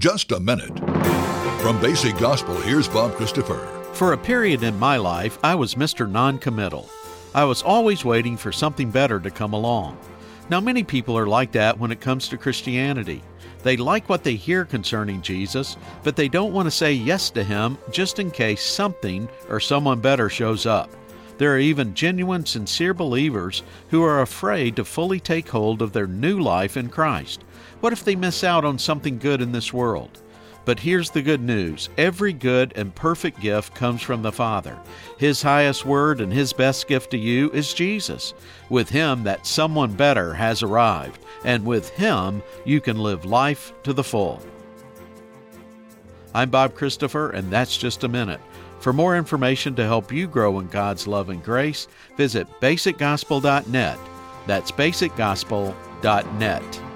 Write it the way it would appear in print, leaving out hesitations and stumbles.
just a minute. From Basic Gospel, here's Bob Christopher. For a period in my life, I was Mr. Non-committal. I was always waiting for something better to come along. Now, many people are like that when it comes to Christianity. They like what they hear concerning Jesus, but they don't want to say yes to Him just in case something or someone better shows up. There are even genuine, sincere believers who are afraid to fully take hold of their new life in Christ. What if they miss out on something good in this world? But here's the good news. Every good and perfect gift comes from the Father. His highest word and His best gift to you is Jesus. With Him, that someone better has arrived, and with Him, you can live life to the full. I'm Bob Christopher, and that's Just a Minute. For more information to help you grow in God's love and grace, visit basicgospel.net. That's basicgospel.net.